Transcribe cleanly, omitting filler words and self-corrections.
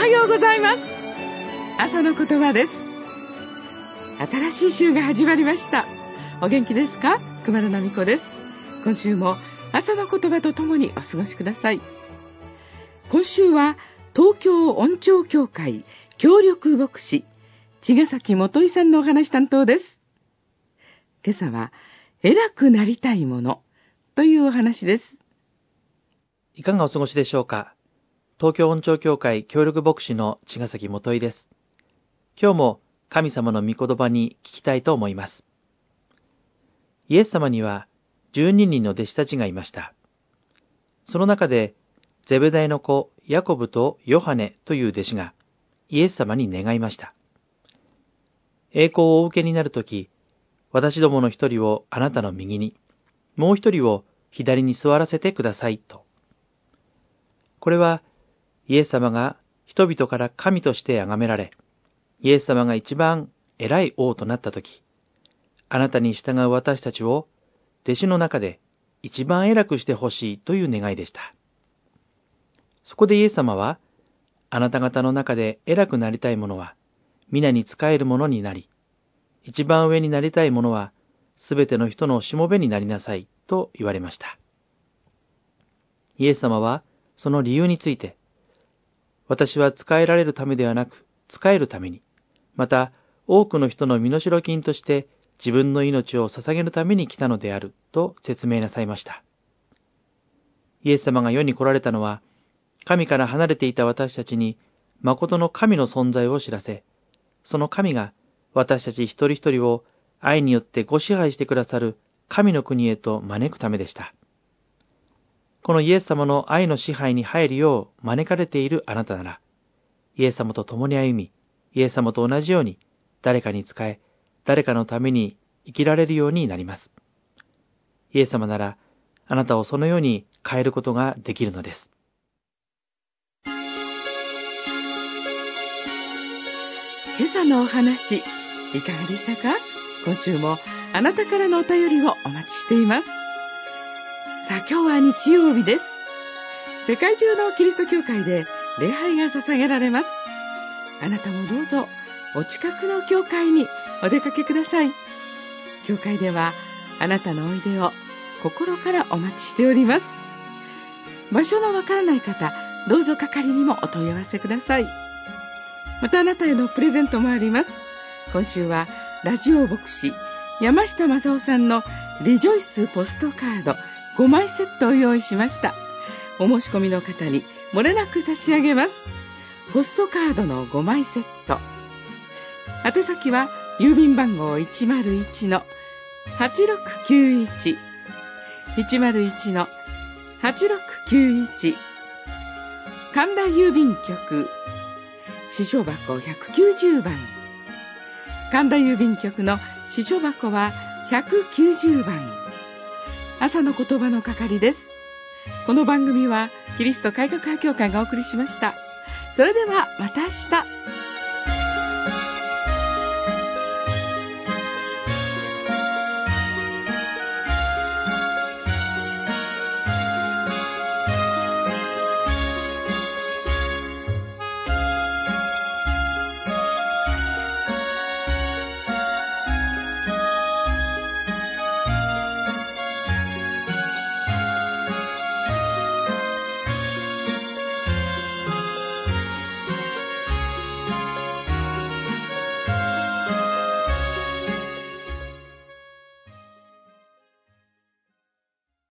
はようございます。朝の言葉です。新しい週が始まりました。お元気ですか？熊野奈美子です。今週も朝の言葉とともにお過ごしください。今週は東京音調協会協力牧師茅ヶ崎元井さんのお話担当です。今朝は偉くなりたいものというお話です。 いかがお過ごしでしょうか。東京音調協会協力牧師の茅ヶ崎元井です。今日も神様の御言葉に聞きたいと思います。イエス様には12人の弟子たちがいました。その中でゼベダイの子ヤコブとヨハネという弟子がイエス様に願いました。栄光をお受けになるとき、私どもの一人をあなたの右に、もう一人を左に座らせてくださいと。これはイエス様が人々から神として崇められ、イエス様が一番偉い王となったとき、あなたに従う私たちを弟子の中で一番偉くしてほしいという願いでした。そこでイエス様は、あなた方の中で偉くなりたい者は皆に仕える者になり、一番上になりたい者はすべての人のしもべになりなさいと言われました。イエス様はその理由について、私は仕えられるためではなく、仕えるために、また多くの人の身代金として自分の命を捧げるために来たのであると説明なさいました。イエス様が世に来られたのは、神から離れていた私たちに誠の神の存在を知らせ、その神が私たち一人一人を愛によってご支配してくださる神の国へと招くためでした。このイエス様の愛の支配に入るよう招かれているあなたなら、イエス様と共に歩み、イエス様と同じように誰かに仕え、誰かのために生きられるようになります。イエス様なら、あなたをそのように変えることができるのです。 今朝のお話、いかがでしたか？今週もあなたからのお便りをお待ちしています。さあ、今日は日曜日です。世界中のキリスト教会で礼拝が捧げられます。あなたもどうぞお近くの教会にお出かけください。教会ではあなたのおいでを心からお待ちしております。場所のわからない方、どうぞ係にもお問い合わせください。またあなたへのプレゼントもあります。今週はラジオ牧師山下正夫さんのリジョイスポストカード5枚セットを用意しました。お申し込みの方に漏れなく差し上げます。ポストカードの5枚セット。宛先は郵便番号 101-8691 101-8691 神田郵便局支所箱190番。神田郵便局の支所箱は190番。朝の言葉の係です。この番組はキリスト改革派教会がお送りしました。それではまた明日。